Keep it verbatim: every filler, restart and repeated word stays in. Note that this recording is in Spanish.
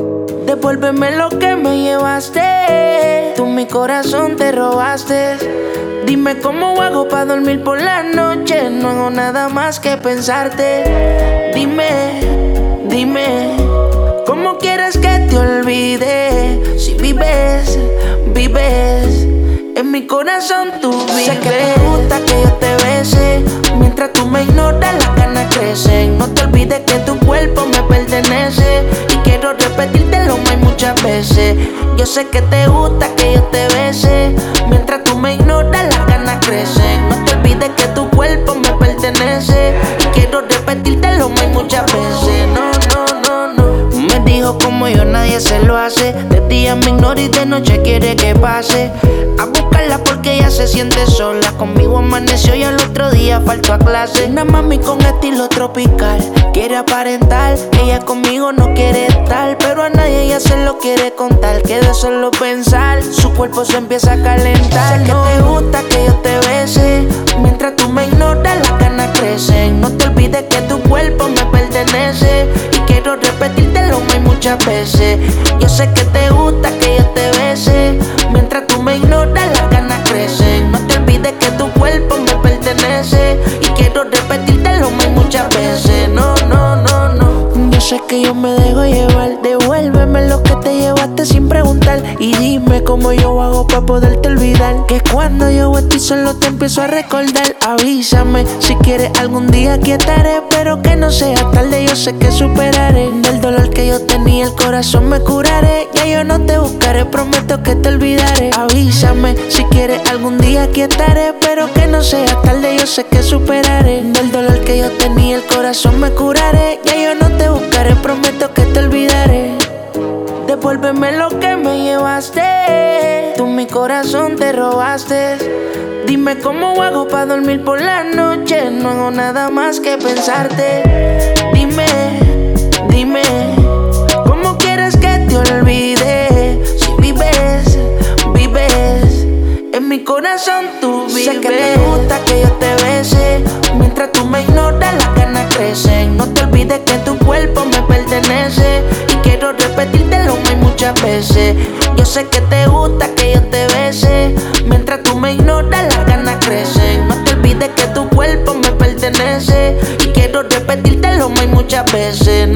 Devuélveme lo que me llevaste. Tú mi corazón te robaste. Dime cómo hago para dormir por la noche. No hago nada más que pensarte. Dime, dime, ¿cómo quieres que te olvide? Si vives, vives en mi corazón, tú vives. Sé que te gusta que yo te bese. Mientras tú me ignoras, las ganas crecen. No te olvides que tu cuerpo me pertenece. Y quiero repetírtelo más muchas veces. Yo sé que te gusta que yo te bese. Mientras tú me ignoras, las ganas crecen. No te olvides que tu cuerpo me pertenece. Y quiero repetírtelo más muchas veces. No, no, no, no. Me dijo como yo nadie se lo hace. De día me ignora y de noche quiere que pase a buscarla porque ella se siente sola. Conmigo amaneció y al otro día faltó a clase. Una mami con estilo tropical, quiere aparentar, ella conmigo no quiere estar, pero a nadie ella se lo quiere contar. Que de solo pensar, su cuerpo se empieza a calentar. Sé que te gusta que yo te bese. Mientras tú me ignoras, las ganas crecen. No te olvides que tu cuerpo me pertenece. Y quiero repetírtelo más muchas veces. Yo sé que te gusta que yo te bese. Mientras tú me ignoras, las ganas crecen. No te olvides que tu cuerpo me pertenece. Y quiero repetírtelo más muchas veces. No, no, no, no. Yo sé que yo me dejo llevar. Devuélveme lo que te llevaste sin preguntar. Y dime cómo yo hago para poderte olvidar. Que cuando yo estoy solo te empiezo a recordar. Avísame si quieres algún día aquí estaré. Pero que no sea tarde, yo sé que superaré. Del dolor que yo tenía el corazón me curaré. Ya yo no te buscaré, prometo que te olvidaré. Avísame si quieres algún día aquí estaré. Pero que no sea tarde, yo sé que superaré. Del dolor que yo tenía el corazón me curaré. Ya yo no te buscaré, prometo que te olvidaré. Devuélveme lo que me llevaste. Tú mi corazón te robaste. Dime cómo hago para dormir por la noche. No hago nada más que pensarte. Dime, dime, ¿cómo quieres que te olvide? Si vives, vives en mi corazón, tú vives. Sé que te gusta que yo te bese. Mientras tú me ignoras, las ganas crecen. No te olvides que tu cuerpo me pertenece. Y quiero repetírtelo más muchas veces. Yo sé que te gusta que yo te bese. Mientras tú me ignoras, las ganas crecen. No te olvides que tu cuerpo me pertenece. Y quiero repetírtelo más muchas veces.